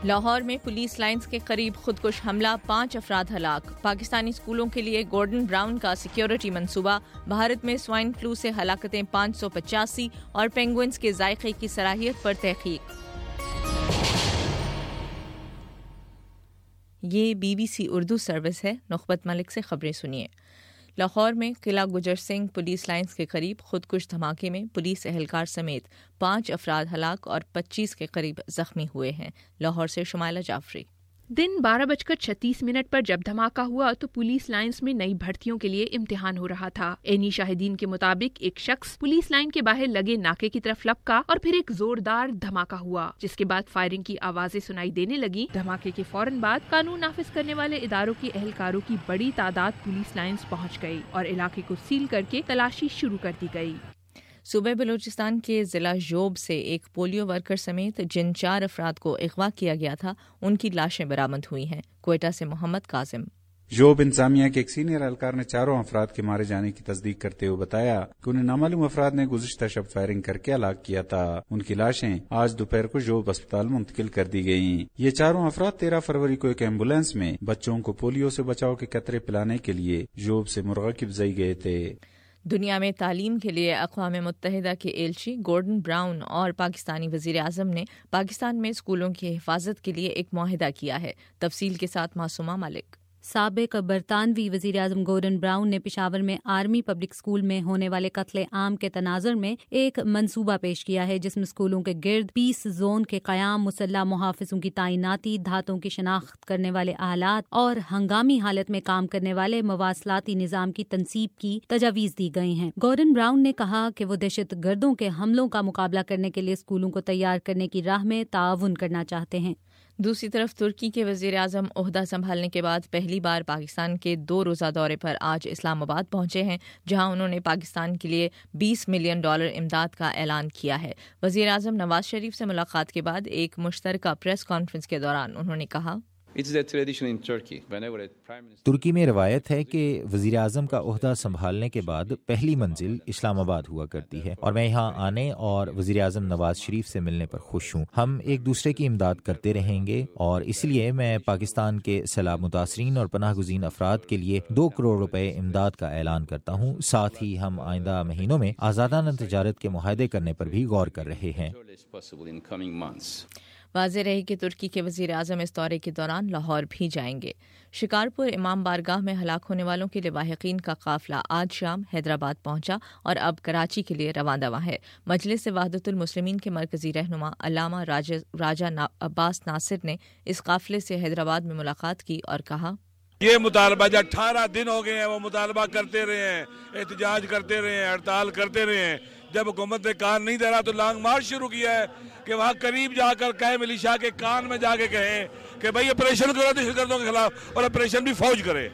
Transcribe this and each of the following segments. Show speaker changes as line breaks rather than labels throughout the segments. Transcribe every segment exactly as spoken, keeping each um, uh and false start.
لاہور میں police lines کے قریب خودکش حملہ، پانچ افراد ہلاک۔ پاکستانی اسکولوں کے لیے گورڈن براؤن کا سیکیورٹی منصوبہ۔ بھارت میں سوائن فلو سے ہلاکتیں پانچ سو پچاسی اور پینگوئنز کے ذائقے کی صلاحیت پر تحقیق۔ یہ B B C Urdu service ہے۔ نخبت ملک سے خبریں سنیے۔ لاہور میں قلعہ گجر سنگھ پولیس لائنز کے قریب خودکش دھماکے میں پولیس اہلکار سمیت پانچ افراد ہلاک اور پچیس کے قریب زخمی ہوئے ہیں۔ لاہور سے شمائلہ جعفری۔
دن بارہ بج کر چھتیس منٹ پر جب دھماکہ ہوا تو پولیس لائنز میں نئی بھرتیوں کے لیے امتحان ہو رہا تھا۔ عینی شاہدین کے مطابق ایک شخص پولیس لائن کے باہر لگے ناکے کی طرف لپکا اور پھر ایک زوردار دھماکہ ہوا، جس کے بعد فائرنگ کی آوازیں سنائی دینے لگی۔ دھماکے کے فوراً بعد قانون نافذ کرنے والے اداروں کے اہلکاروں کی بڑی تعداد پولیس لائنز پہنچ گئی اور علاقے کو سیل کر کے تلاشی شروع کر دی گئی۔
صوبہ بلوچستان کے ضلع جوب سے ایک پولیو ورکر سمیت جن چار افراد کو اغوا کیا گیا تھا ان کی لاشیں برآمد ہوئی ہیں۔ کوئٹہ سے محمد کاظم۔
جوب انتظامیہ کے ایک سینئر اہلکار نے چاروں افراد کے مارے جانے کی تصدیق کرتے ہوئے بتایا کہ انہیں نامعلوم افراد نے گزشتہ شب فائرنگ کر کے ہلاک کیا تھا۔ ان کی لاشیں آج دوپہر کو جوب اسپتال منتقل کر دی گئیں۔ یہ چاروں افراد تیرہ فروری کو ایک ایمبولینس میں بچوں کو پولیو سے بچاؤ کے قطرے پلانے کے لیے جوب سے مرغہ بزئی گئے تھے۔
دنیا میں تعلیم کے لیے اقوام متحدہ کے ایلچی گورڈن براؤن اور پاکستانی وزیر اعظم نے پاکستان میں اسکولوں کی حفاظت کے لیے ایک معاہدہ کیا ہے۔ تفصیل کے ساتھ معصومہ ملک۔
سابق برطانوی وزیر اعظم گورڈن براؤن نے پشاور میں آرمی پبلک اسکول میں ہونے والے قتل عام کے تناظر میں ایک منصوبہ پیش کیا ہے، جس میں اسکولوں کے گرد پیس زون کے قیام، مسلح محافظوں کی تعیناتی، دھاتوں کی شناخت کرنے والے آلات اور ہنگامی حالت میں کام کرنے والے مواصلاتی نظام کی تنصیب کی تجاویز دی گئی ہیں۔ گورڈن براؤن نے کہا کہ وہ دہشت گردوں کے حملوں کا مقابلہ کرنے کے لیے اسکولوں کو تیار کرنے کی راہ میں تعاون کرنا چاہتے ہیں۔
دوسری طرف ترکی کے وزیر اعظم عہدہ سنبھالنے کے بعد پہلی بار پاکستان کے دو روزہ دورے پر آج اسلام آباد پہنچے ہیں، جہاں انہوں نے پاکستان کے لیے بیس ملین ڈالر امداد کا اعلان کیا ہے۔ وزیر اعظم نواز شریف سے ملاقات کے بعد ایک مشترکہ پریس کانفرنس کے دوران انہوں نے کہا،
ترکی میں روایت ہے کہ وزیر اعظم کا عہدہ سنبھالنے کے بعد پہلی منزل اسلام آباد ہوا کرتی ہے، اور میں یہاں آنے اور وزیر اعظم نواز شریف سے ملنے پر خوش ہوں۔ ہم ایک دوسرے کی امداد کرتے رہیں گے، اور اس لیے میں پاکستان کے سیلاب متاثرین اور پناہ گزین افراد کے لیے دو کروڑ روپے امداد کا اعلان کرتا ہوں۔ ساتھ ہی ہم آئندہ مہینوں میں آزادانہ تجارت کے معاہدے کرنے پر بھی غور کر رہے ہیں۔
واضح رہے کہ ترکی کے وزیر اعظم اس دورے کے دوران لاہور بھی جائیں گے۔ شکارپور امام بارگاہ میں ہلاک ہونے والوں کے لواحقین کا قافلہ آج شام حیدرآباد پہنچا اور اب کراچی کے لیے رواں دواں ہے۔ مجلس وحدت المسلمین کے مرکزی رہنما علامہ راجہ عباس ناصر نے اس قافلے سے حیدرآباد میں ملاقات کی اور کہا،
یہ مطالبہ جو اٹھارہ دن ہو گئے ہیں وہ مطالبہ کرتے رہے ہیں، احتجاج کرتے رہے ہیں، ہڑتال کرتے رہے ہیں۔ جب حکومت نے کان نہیں دے رہا تو لانگ مارچ شروع کیا ہے کہ وہاں قریب جا کر کہے ملیشیا کے کان میں جا کے کہیں کہ بھئی آپریشن کرو دہشت گردوں کے خلاف، اور آپریشن بھی فوج کرے۔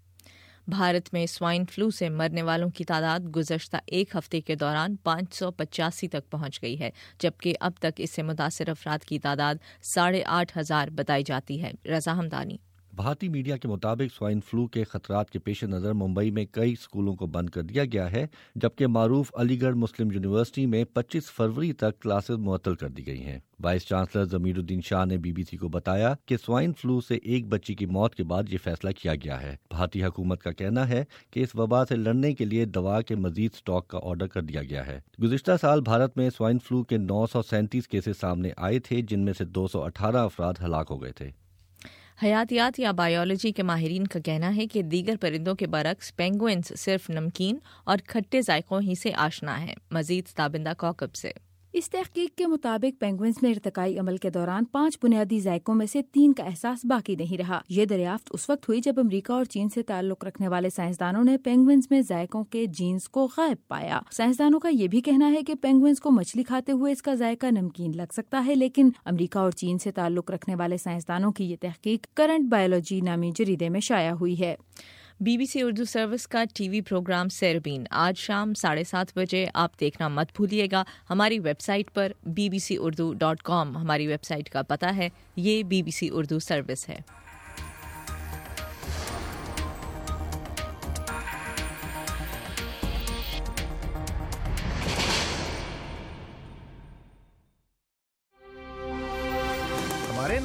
بھارت میں سوائن فلو سے مرنے والوں کی تعداد گزشتہ ایک ہفتے کے دوران پانچ سو پچاسی تک پہنچ گئی ہے، جبکہ اب تک اس سے متاثر افراد کی تعداد ساڑھے آٹھ ہزار بتائی جاتی ہے۔ رضا ہمدانی۔
بھارتی میڈیا کے مطابق سوائن فلو کے خطرات کے پیش نظر ممبئی میں کئی اسکولوں کو بند کر دیا گیا ہے، جبکہ معروف علی گڑھ مسلم یونیورسٹی میں پچیس فروری تک کلاسز معطل کر دی گئی ہیں۔ وائس چانسلر ضمیر الدین شاہ نے بی بی سی کو بتایا کہ سوائن فلو سے ایک بچی کی موت کے بعد یہ فیصلہ کیا گیا ہے۔ بھارتی حکومت کا کہنا ہے کہ اس وبا سے لڑنے کے لیے دوا کے مزید سٹاک کا آرڈر کر دیا گیا ہے۔ گزشتہ سال بھارت میں سوائن فلو کے نو سو سینتیس کیسز سامنے آئے تھے، جن میں سے دو سو اٹھارہ افراد ہلاک ہو گئے تھے۔
حیاتیات یا بایولوجی کے ماہرین کا کہنا ہے کہ دیگر پرندوں کے برعکس پینگوئنز صرف نمکین اور کھٹے ذائقوں ہی سے آشنا ہیں۔ مزید تابندہ کوکب سے۔
اس تحقیق کے مطابق پینگوئنز میں ارتقائی عمل کے دوران پانچ بنیادی ذائقوں میں سے تین کا احساس باقی نہیں رہا۔ یہ دریافت اس وقت ہوئی جب امریکہ اور چین سے تعلق رکھنے والے سائنسدانوں نے پینگوئنز میں ذائقوں کے جینز کو غائب پایا۔ سائنسدانوں کا یہ بھی کہنا ہے کہ پینگوئنز کو مچھلی کھاتے ہوئے اس کا ذائقہ نمکین لگ سکتا ہے، لیکن امریکہ اور چین سے تعلق رکھنے والے سائنسدانوں کی یہ تحقیق کرنٹ بایولوجی نامی جریدے میں شائع ہوئی ہے۔
B B C Urdu service کا ٹی وی پروگرام سیربین آج شام ساڑھے سات بجے آپ دیکھنا مت بھولیے گا۔ ہماری ویب سائٹ پر B B C Urdu dot com ہماری ویب سائٹ کا پتہ ہے۔ یہ B B C Urdu service ہے۔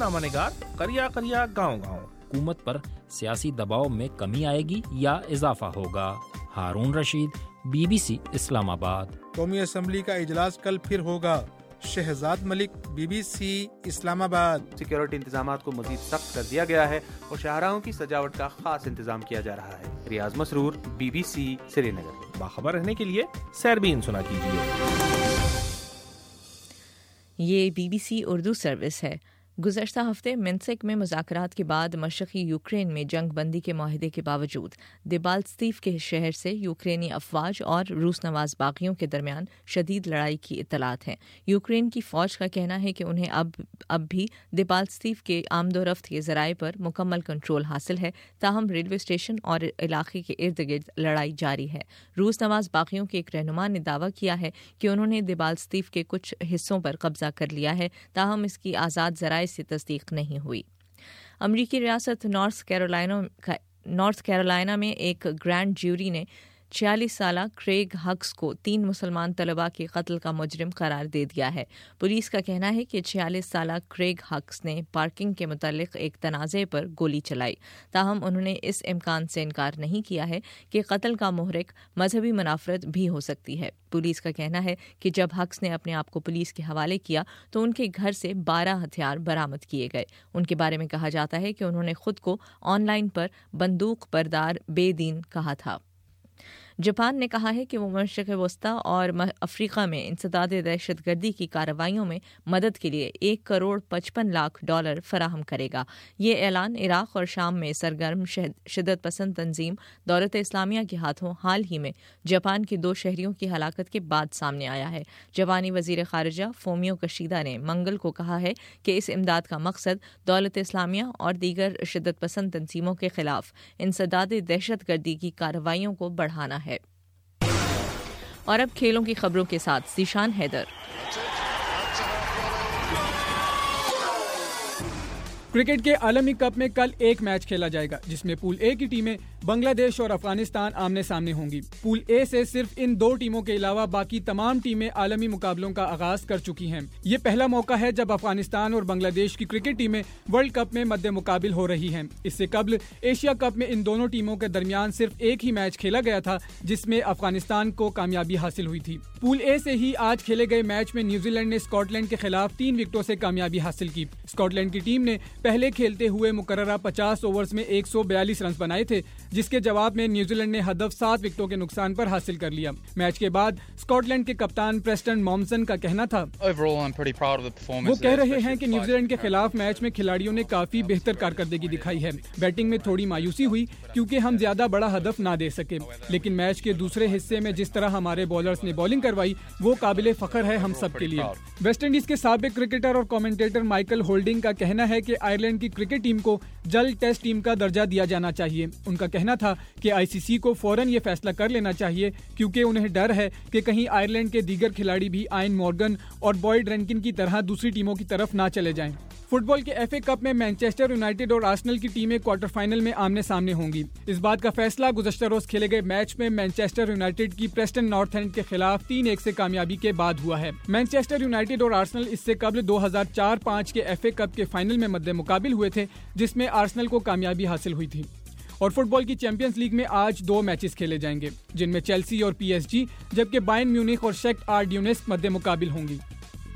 نامہ نگار قریہ قریہ گاؤں گاؤں، حکومت پر سیاسی دباؤ میں کمی آئے گی یا اضافہ ہوگا؟ Haroon Rasheed, B B C Islamabad.
قومی اسمبلی کا اجلاس کل پھر ہوگا۔ Shahzad Malik, B B C Islamabad.
Security انتظامات کو مزید سخت کر دیا گیا ہے اور شاہراہوں کی سجاوٹ کا خاص انتظام کیا جا رہا ہے۔ Riaz Masroor, B B C Srinagar.
باخبر رہنے کے لیے سیربین سنا کیجیے۔
یہ B B C Urdu service ہے۔ گزشتہ ہفتے منسک میں مذاکرات کے بعد مشرقی یوکرین میں جنگ بندی کے معاہدے کے باوجود دیبالتسیف کے شہر سے یوکرینی افواج اور روس نواز باغیوں کے درمیان شدید لڑائی کی اطلاعات ہیں۔ یوکرین کی فوج کا کہنا ہے کہ انہیں اب اب بھی دیبالتسیف کے آمد و رفت کے ذرائع پر مکمل کنٹرول حاصل ہے، تاہم ریلوے اسٹیشن اور علاقے کے ارد گرد لڑائی جاری ہے۔ روس نواز باغیوں کے ایک رہنما نے دعویٰ کیا ہے کہ انہوں نے دیبالتسیف کے کچھ حصوں پر قبضہ کر لیا ہے، تاہم اس کی آزاد ذرائع سے تصدیق نہیں ہوئی۔ امریکی ریاست نارتھ کیرولینا نارتھ کیرولینا میں ایک گرینڈ جیوری نے چھیالیس سالہ کریگ ہکس کو تین مسلمان طلباء کے قتل کا مجرم قرار دے دیا ہے۔ پولیس کا کہنا ہے کہ چھیالیس سالہ کریگ ہکس نے پارکنگ کے متعلق ایک تنازع پر گولی چلائی، تاہم انہوں نے اس امکان سے انکار نہیں کیا ہے کہ قتل کا محرک مذہبی منافرت بھی ہو سکتی ہے۔ پولیس کا کہنا ہے کہ جب ہکس نے اپنے آپ کو پولیس کے حوالے کیا تو ان کے گھر سے بارہ ہتھیار برآمد کیے گئے۔ ان کے بارے میں کہا جاتا ہے کہ انہوں نے خود کو آن لائن پر بندوق بردار بے دین کہا تھا۔ جاپان نے کہا ہے کہ وہ مشرق وسطی اور افریقہ میں انسداد دہشت گردی کی کارروائیوں میں مدد کے لیے ایک کروڑ پچپن لاکھ ڈالر فراہم کرے گا۔ یہ اعلان عراق اور شام میں سرگرم شدت پسند تنظیم دولت اسلامیہ کے ہاتھوں حال ہی میں جاپان کے دو شہریوں کی ہلاکت کے بعد سامنے آیا ہے۔ جاپانی وزیر خارجہ فومیو کشیدا نے منگل کو کہا ہے کہ اس امداد کا مقصد دولت اسلامیہ اور دیگر شدت پسند تنظیموں کے خلاف انسداد دہشت گردی کی کارروائیوں کو بڑھانا ہے۔ اور اب کھیلوں کی خبروں کے ساتھ ذیشان حیدر۔
کرکٹ کے عالمی کپ میں کل ایک میچ کھیلا جائے گا جس میں پول اے کی ٹیمیں بنگلہ دیش اور افغانستان آمنے سامنے ہوں گی۔ پول اے سے صرف ان دو ٹیموں کے علاوہ باقی تمام ٹیمیں عالمی مقابلوں کا آغاز کر چکی ہیں۔ یہ پہلا موقع ہے جب افغانستان اور بنگلہ دیش کی کرکٹ ٹیمیں ورلڈ کپ میں مد مقابل ہو رہی ہیں۔ اس سے قبل ایشیا کپ میں ان دونوں ٹیموں کے درمیان صرف ایک ہی میچ کھیلا گیا تھا جس میں افغانستان کو کامیابی حاصل ہوئی تھی۔ پول اے سے ہی آج کھیلے گئے میچ میں نیوزی لینڈ نے اسکاٹ لینڈ کے خلاف تین وکٹوں سے کامیابی حاصل کی۔ اسکاٹ لینڈ کی ٹیم نے پہلے کھیلتے ہوئے مقررہ پچاس اوورز میں ایک سو بیالیس رنز بنائے تھے، جس کے جواب میں نیوزی لینڈ نے ہدف سات وکٹوں کے نقصان پر حاصل کر لیا۔ میچ کے بعد اسکاٹ لینڈ کے کپتان پریسٹن مومسن کا کہنا تھا، وہ کہہ رہے ہیں کہ نیوزی لینڈ کے خلاف میچ میں کھلاڑیوں نے کافی بہتر کارکردگی دکھائی ہے۔ بیٹنگ میں تھوڑی مایوسی ہوئی کیونکہ ہم زیادہ بڑا ہدف نہ دے سکے، لیکن میچ کے دوسرے حصے میں جس طرح ہمارے بالرز نے بالنگ کروائی وہ قابل فخر ہے ہم سب کے لیے۔ ویسٹ انڈیز کے سابق کرکٹر اور کمنٹیٹر مائیکل ہولڈنگ کا کہنا ہے کہ آئرلینڈ کی کرکٹ ٹیم کو جلد ٹیسٹ ٹیم کا درجہ دیا جانا چاہیے۔ ان کا کہنا تھا کہ آئی سی سی کو فوراً یہ فیصلہ کر لینا چاہیے کیونکہ انہیں ڈر ہے کہ کہیں آئرلینڈ کے دیگر کھلاڑی بھی آئن مورگن اور بوائڈ رینکن کی طرح دوسری ٹیموں کی طرف نہ چلے جائیں۔ فٹ بال کے ایف اے کپ میں مانچسٹر یونائیٹڈ اور آرسنل کی ٹیمیں کوارٹر فائنل میں آمنے سامنے ہوں گی۔ اس بات کا فیصلہ گزشتہ روز کھیلے گئے میچ میں مانچسٹر یونائیٹڈ کی پریسٹن نارتھ اینڈ کے خلاف تین ایک سے کامیابی کے بعد ہوا ہے۔ مانچسٹر یونائیٹڈ اور آرسنل اس سے قبل دو ہزار چار پانچ کے ایف اے کپ کے فائنل میں مد مقابل ہوئے تھے جس میں آرسنل کو کامیابی حاصل ہوئی تھی۔ اور فٹ بال کی چیمپئنز لیگ میں آج دو میچز کھیلے جائیں گے جن میں چیلسی اور پی ایس جی جبکہ بائرن میونخ اور شیکٹ آر ڈونیٹسک مد مقابل ہوں گی۔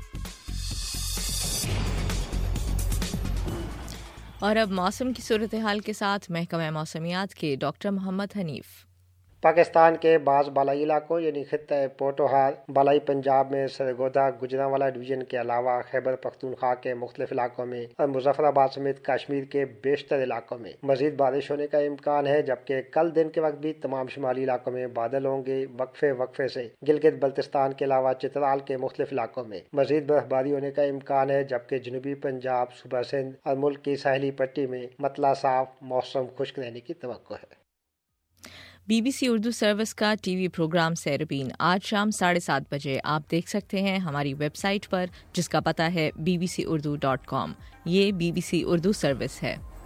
اور اب موسم کی صورتحال کے ساتھ محکمہ موسمیات کے ڈاکٹر محمد حنیف۔
پاکستان کے بعض بالائی علاقوں یعنی خطہ پوٹوہار، بالائی پنجاب میں سرگودا گجرانوالہ ڈویژن کے علاوہ خیبر پختونخوا کے مختلف علاقوں میں اور مظفر آباد سمیت کشمیر کے بیشتر علاقوں میں مزید بارش ہونے کا امکان ہے، جبکہ کل دن کے وقت بھی تمام شمالی علاقوں میں بادل ہوں گے۔ وقفے وقفے سے گلگت بلتستان کے علاوہ چترال کے مختلف علاقوں میں مزید برف باری ہونے کا امکان ہے، جبکہ جنوبی پنجاب، صوبہ سندھ اور ملک کی ساحلی پٹی میں مطلع صاف موسم خشک رہنے کی توقع ہے۔
B B C Urdu service کا ٹی وی پروگرام سیربین آج شام ساڑھے سات بجے آپ دیکھ سکتے ہیں ہماری ویب سائٹ پر، جس کا پتہ ہے B B C Urdu dot com. یہ B B C Urdu service ہے۔